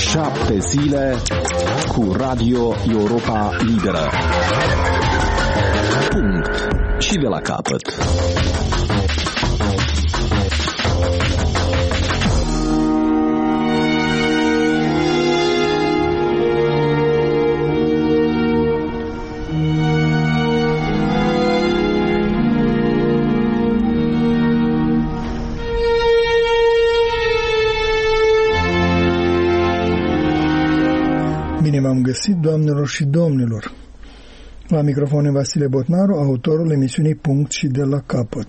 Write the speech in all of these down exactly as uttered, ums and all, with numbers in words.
Șapte zile cu Radio Europa Liberă. Punct. Și de la capăt. Bine v-am găsit, doamnelor și domnilor. La microfon Vasile Botnaru, autorul emisiunii Punct și de la capăt.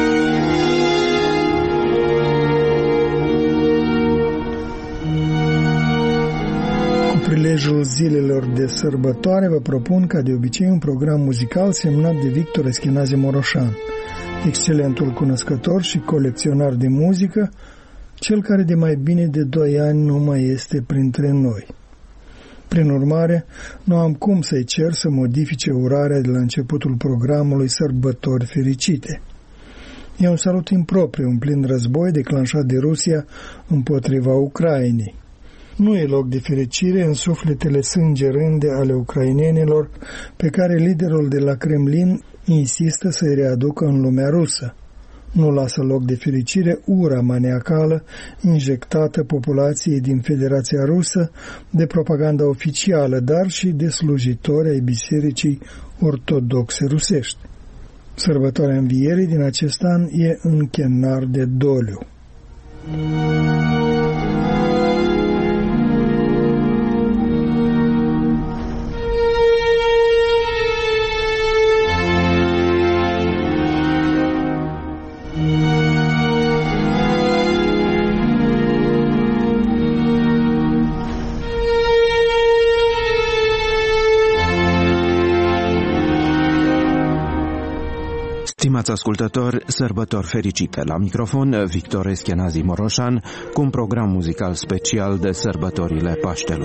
Cu prilejul zilelor de sărbătoare vă propun, ca de obicei, un program muzical semnat de Victor Eschenazi Moroșan, excelentul cunoscător și colecționar de muzică, cel care de mai bine de doi ani nu mai este printre noi. Prin urmare, nu am cum să-i cer să modifice urarea de la începutul programului Sărbători fericite. E un salut impropriu, un plin război declanșat de Rusia împotriva Ucrainei. Nu e loc de fericire în sufletele sângerânde ale ucrainenilor pe care liderul de la Kremlin insistă să-i readucă în lumea rusă. Nu lasă loc de fericire ura maniacală injectată populației din Federația Rusă de propaganda oficială, dar și de slujitori ai Bisericii Ortodoxe rusești. Sărbătoarea Învierii din acest an e închenar de doliu. Stimați ascultători, sărbători fericite! La microfon Victor Eschenazi Moroșan cu un program muzical special de sărbătorile Paștelui.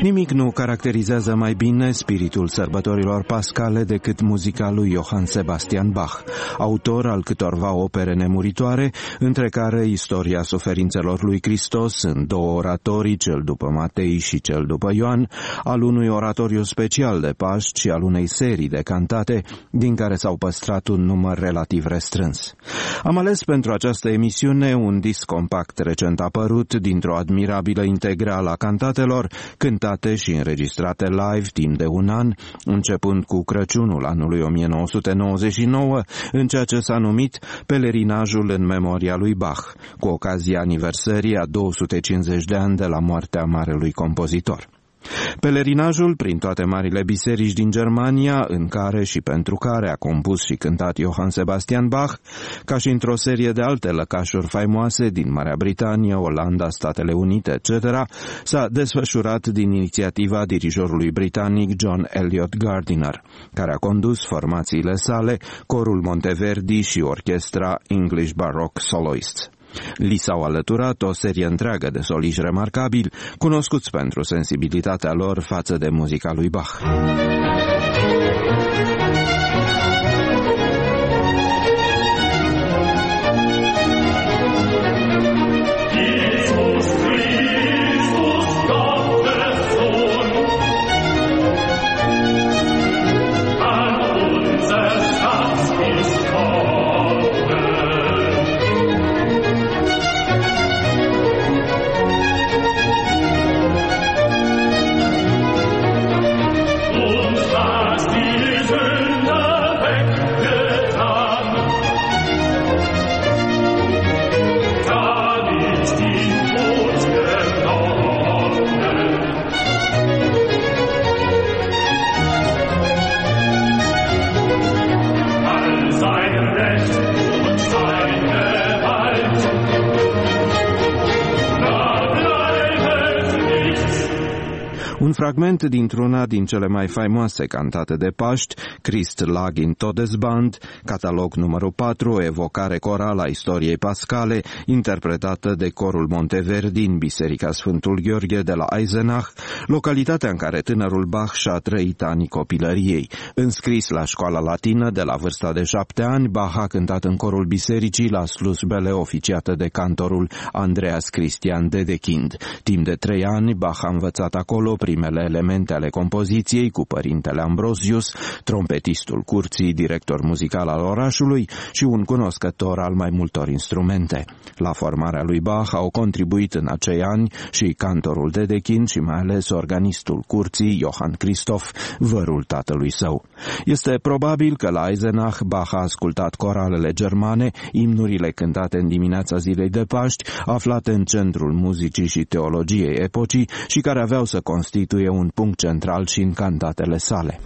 Nimic nu caracterizează mai bine spiritul sărbătorilor pascale decât muzica lui Johann Sebastian Bach, autor al câtorva opere nemuritoare, între care Istoria suferințelor lui Hristos în două oratorii, cel după Matei și cel după Ioan, al unui oratoriu special de Paști și al unei serii de cantate, din care s-au păstrat un număr relativ restrâns. Am ales pentru această emisiune un disc compact recent apărut dintr-o admirabilă integrală a cantatelor, cântate și înregistrate live timp de un an, începând cu Crăciunul anului o mie nouă sute nouăzeci și nouă, în ceea ce s-a numit Pelerinajul în memoria lui Bach, cu ocazia aniversării a două sute cincizeci de ani de la moartea marelui compozitor. Pelerinajul prin toate marile biserici din Germania, în care și pentru care a compus și cântat Johann Sebastian Bach, ca și într-o serie de alte lăcașuri faimoase din Marea Britanie, Olanda, Statele Unite, et cetera, s-a desfășurat din inițiativa dirijorului britanic John Eliot Gardiner, care a condus formațiile sale, Corul Monteverdi și orchestra English Baroque Soloists. Li s-au alăturat o serie întreagă de soliști remarcabili, cunoscuți pentru sensibilitatea lor față de muzica lui Bach. Un fragment dintr-una din cele mai faimoase cantate de Paști, Christ lag in Todesband, catalog numărul patru, o evocare corală a istoriei pascale, interpretată de Corul Monteverdi în Biserica Sfântul Gheorghe de la Eisenach, localitatea în care tânărul Bach și-a trăit anii copilăriei. Înscris la școala latină de la vârsta de șapte ani, Bach a cântat în corul bisericii la slujbele oficiate de cantorul Andreas Christian Dedekind. Timp de trei ani, Bach a învățat acolo primele elemente ale compoziției cu părintele Ambrosius, trompetistul curții, director muzical al orașului și un cunoscător al mai multor instrumente. La formarea lui Bach au contribuit în acei ani și cantorul Dedekind și mai ales organistul curții, Johann Christoph, vărul tatălui său. Este probabil că la Eisenach Bach a ascultat coralele germane, imnurile cântate în dimineața zilei de Paști, aflate în centrul muzicii și teologiei epocii și care aveau să constituie un punct central și în cantatele sale.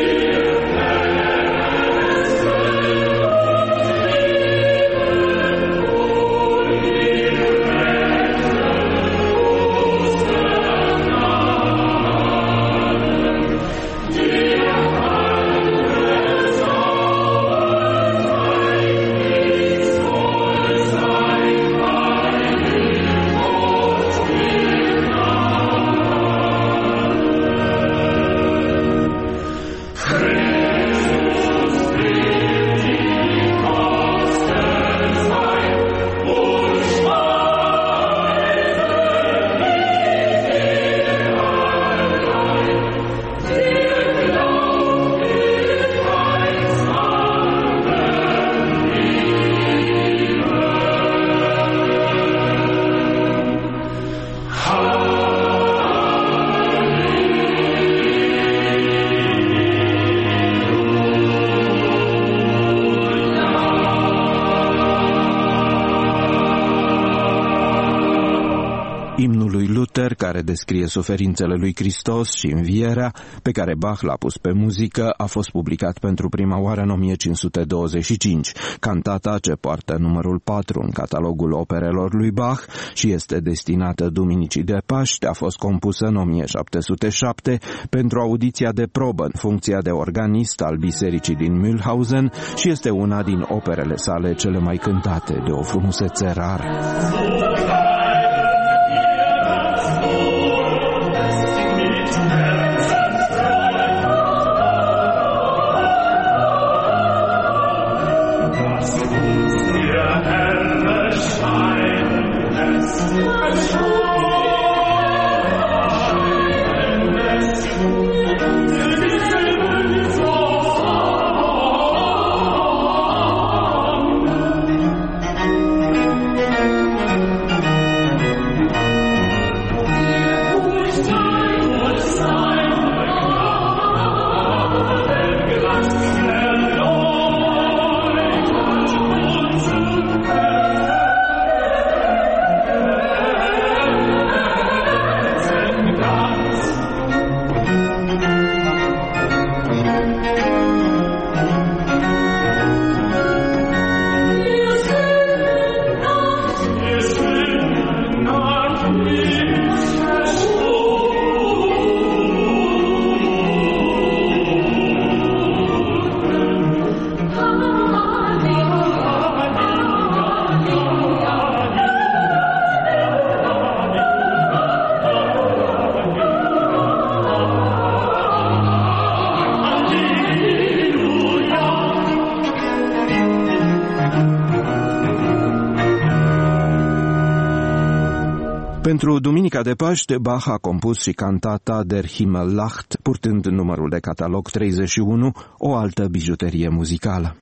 Imnul lui Luther, care descrie suferințele lui Hristos și învierea, pe care Bach l-a pus pe muzică, a fost publicat pentru prima oară în o mie cinci sute douăzeci și cinci. Cantata, ce poartă numărul patru în catalogul operelor lui Bach și este destinată Duminicii de Paști, a fost compusă în o mie șapte sute șapte pentru audiția de probă în funcția de organist al bisericii din Mühlhausen și este una din operele sale cele mai cântate, de o frumusețe rară. Thank you. Pentru Duminica de Paște, Bach a compus și cantata Der Himmel lacht, purtând numărul de catalog treizeci și unu, o altă bijuterie muzicală.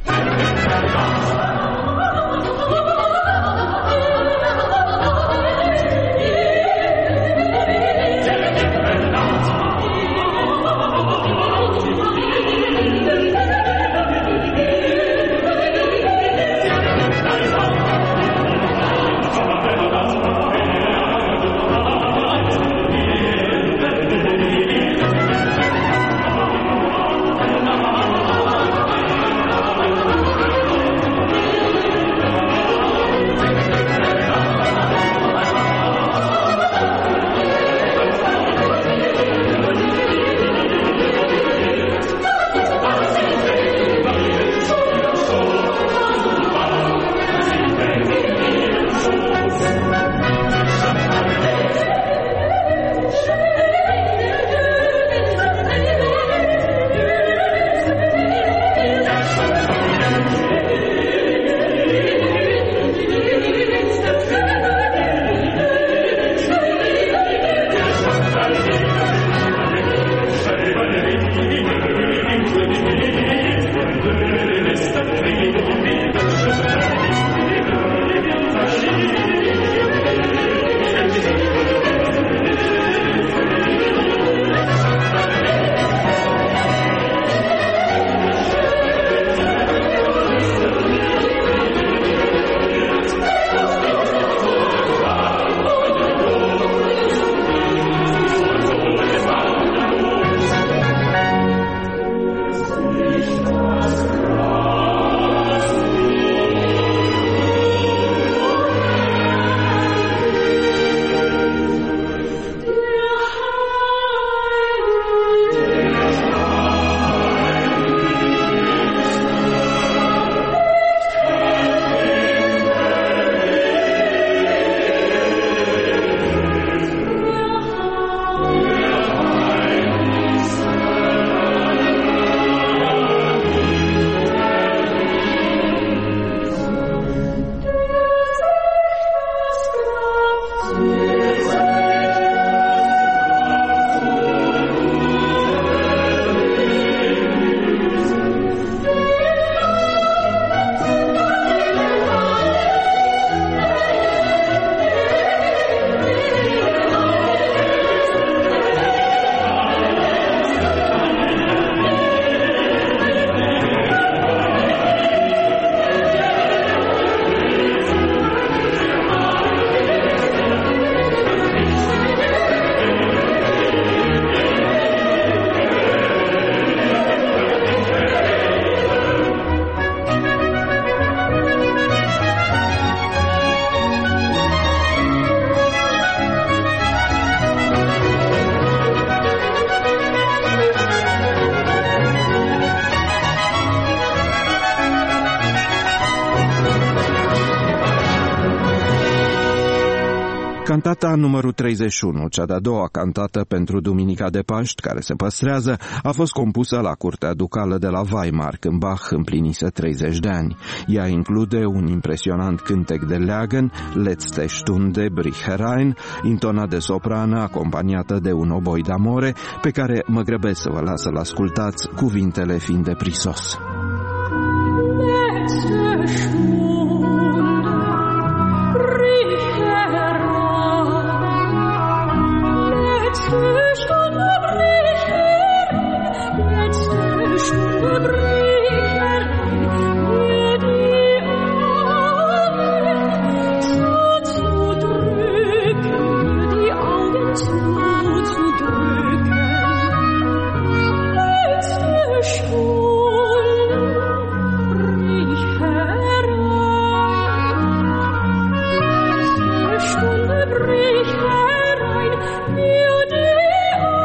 Cantata numărul treizeci și unu, cea de-a doua cantată pentru Duminica de Paști, care se păstrează, a fost compusă la Curtea Ducală de la Weimar, când Bach împlinise treizeci de ani. Ea include un impresionant cântec de Leagen, Letzte Stunde brich herein, intonat de soprană, acompaniată de un oboi d'amore, pe care mă grăbesc să vă las să-l ascultați, cuvintele fiind de prisos. Stunde brich herein, mir die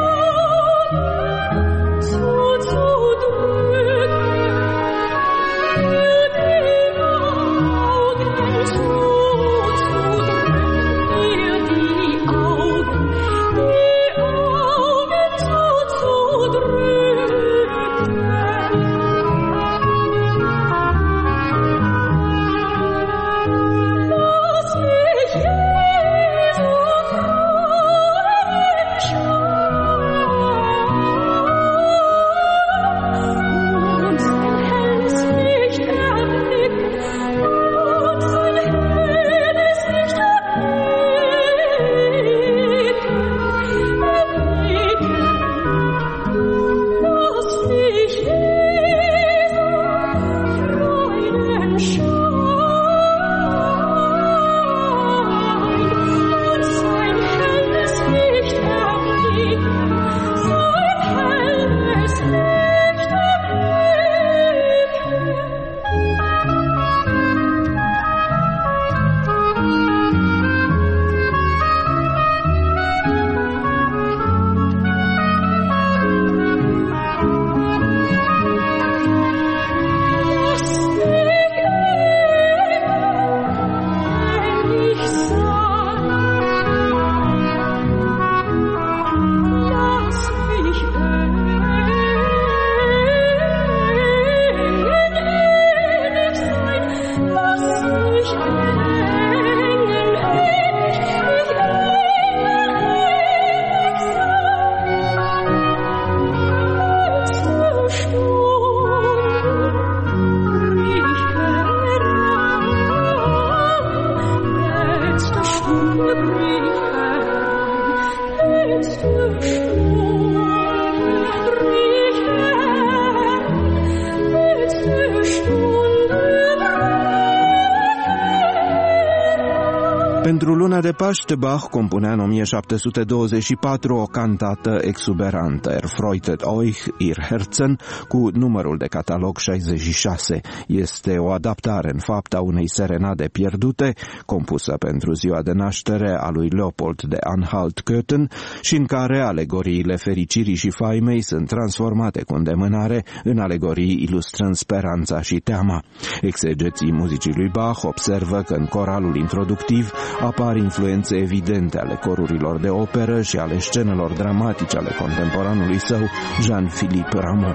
Pentru luna de Paște, Bach compunea în o mie șapte sute douăzeci și patru o cantată exuberantă, Erfreutet euch, ihr Herzen, cu numărul de catalog șaizeci și șase. Este o adaptare în fapt a unei serenade pierdute, compusă pentru ziua de naștere a lui Leopold de Anhalt-Köthen și în care alegoriile fericirii și faimei sunt transformate cu îndemânare în alegorii ilustrând speranța și teama. Exegeții muzicii lui Bach observă că în coralul introductiv apar influențe evidente ale corurilor de operă și ale scenelor dramatice ale contemporanului său, Jean-Philippe Rameau.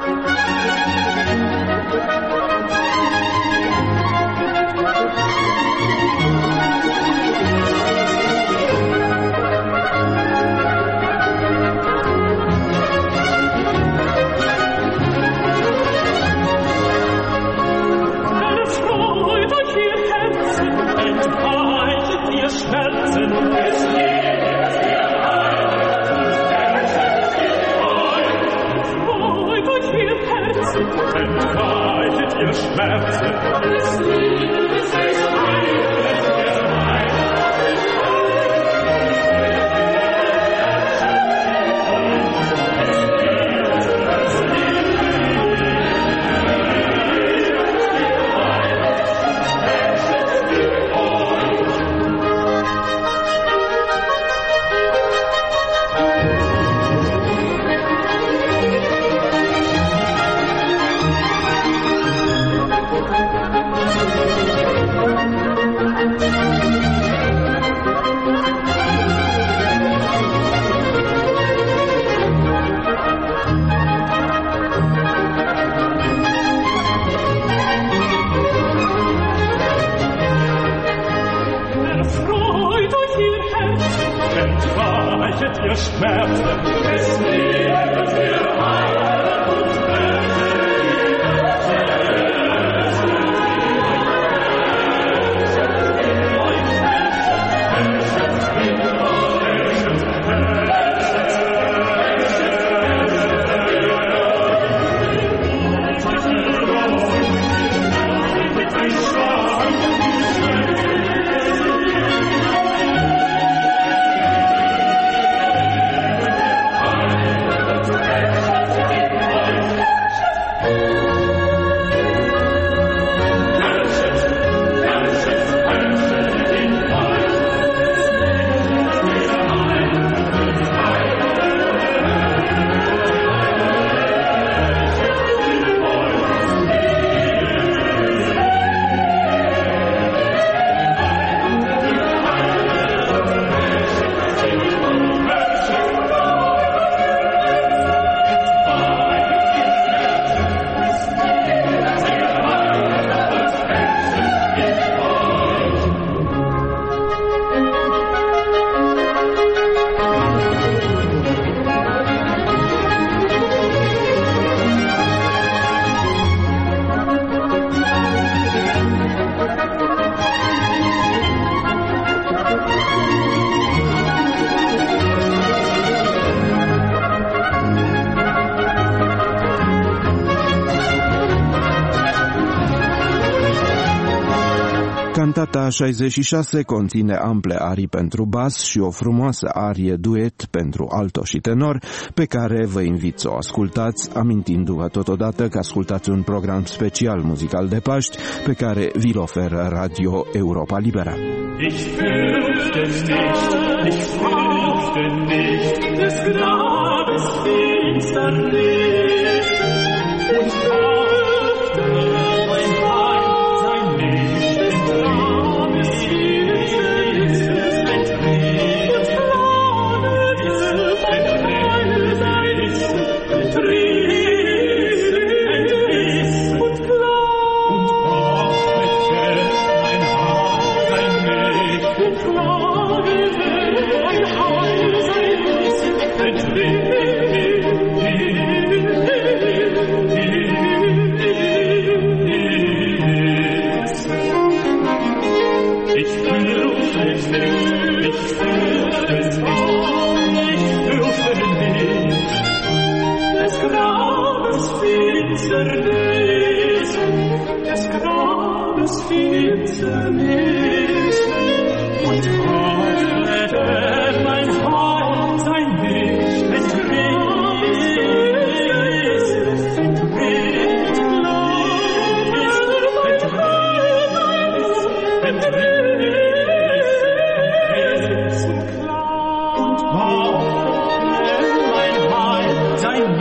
Cantata șaizeci și șase conține ample arii pentru bas și o frumoasă arie duet pentru alto și tenor, pe care vă invit să o ascultați, amintindu-vă totodată că ascultați un program special muzical de Paști, pe care vi-l oferă Radio Europa Liberă. Ich fürchte nicht, ich fürchte nicht, des Grabes Finsternis, und fürchte mein Heim sein nicht in Grabes Finsternis, entriss, entriss, entriss, entriss, und klar, und hoffete mein Heim nicht, und klage mein Heim sein nicht, entriss. Ich fürchte es nicht, ich fürchte es nicht, ich fürchte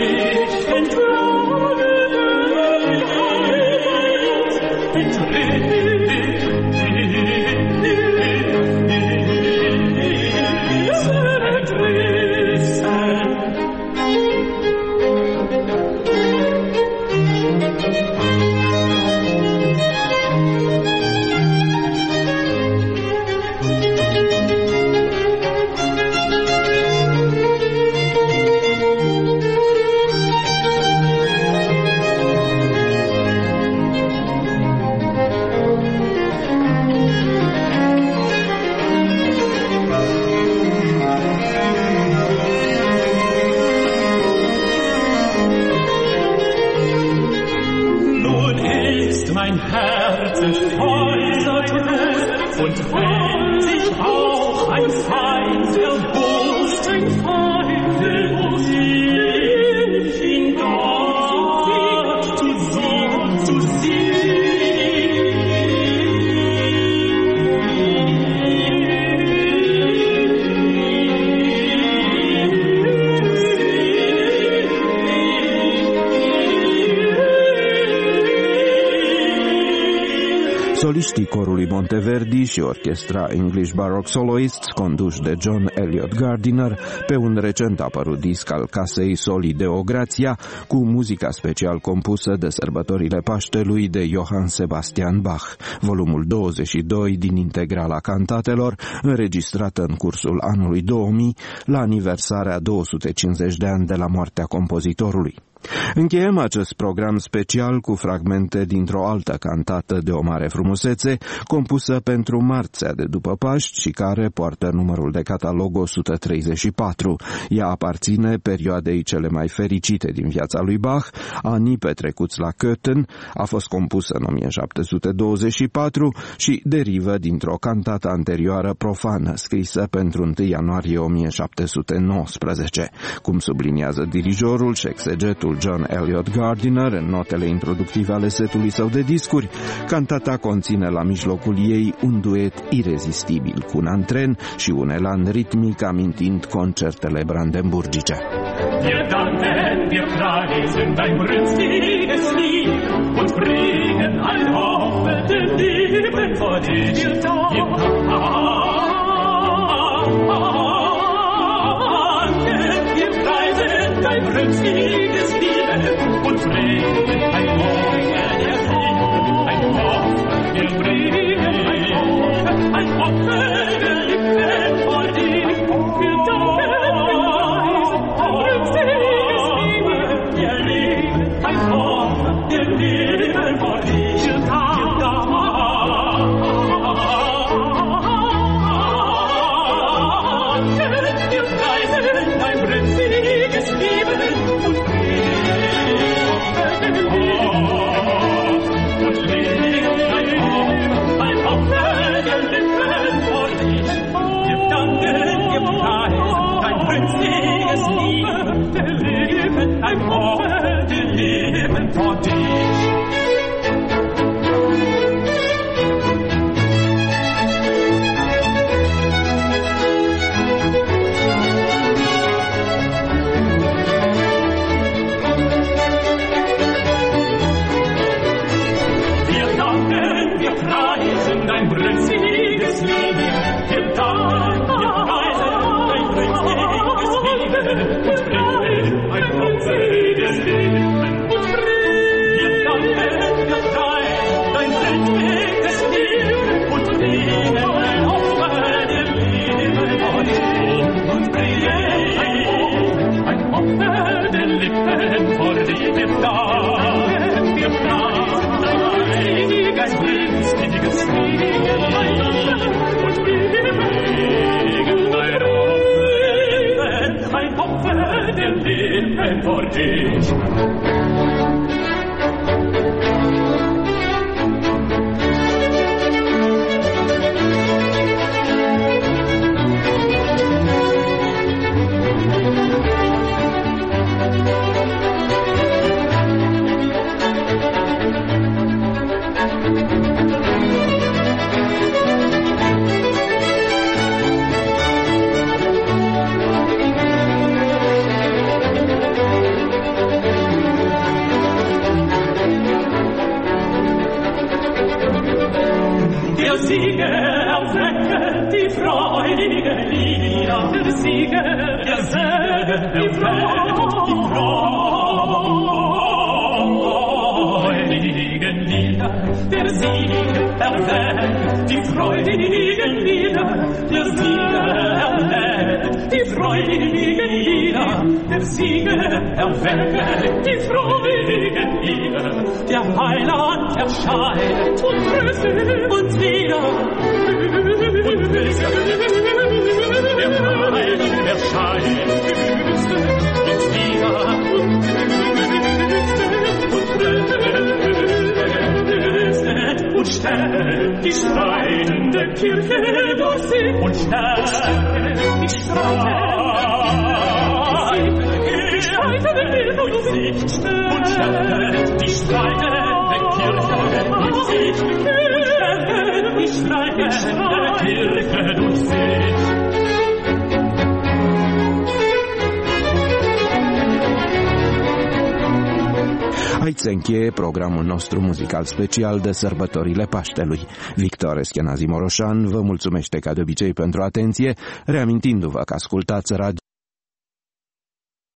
Soliștii corului Monteverdi și orchestra English Baroque Soloists, conduși de John Eliot Gardiner, pe un recent apărut disc al casei Soli Deo Gratia, cu muzica special compusă de sărbătorile Paștelui de Johann Sebastian Bach, volumul douăzeci și doi din integrala cantatelor, înregistrată în cursul anului două mii, la aniversarea două sute cincizeci de ani de la moartea compozitorului. Încheiem acest program special cu fragmente dintr-o altă cantată de o mare frumusețe, compusă pentru marțea de după Paști și care poartă numărul de catalog o sută treizeci și patru. Ea aparține perioadei cele mai fericite din viața lui Bach, anii petrecuți la Köthen, a fost compusă în o mie șapte sute douăzeci și patru și derivă dintr-o cantată anterioară profană, scrisă pentru întâi ianuarie o mie șapte sute nouăsprezece. Cum subliniază dirijorul și exegetul John Eliot Gardiner în notele introductive ale setului său de discuri, cantata conține la mijlocul ei un duet irezistibil cu un antren și un elan ritmic amintind concertele brandenburgice. Wir danken, wir preisen dein brünstiges Lied und bringen ein offenes Leben vor dich. Wir danken, wir preisen dein brünstiges Lied und bringen ein offenes Lied, ein offenes, wir bringen ein offenes, ein offenes Lied vor dich. Wir danken, Der Heiland erscheint und grüßt uns wieder. Und grüßt der Heiland erscheint, grüßt uns wieder. Und grüßt und stellt die streitende Kirche durch sie. Und stellt die streitende durch sie. Und stellt die streitende Kirche durch sie. Und stellt die streitende Kirche durch sie. Aici se încheie programul nostru muzical special de sărbătorile Paștelui. Victor Eschenazi Moroșan vă mulțumește ca de obicei pentru atenție, reamintindu-vă că ascultați radio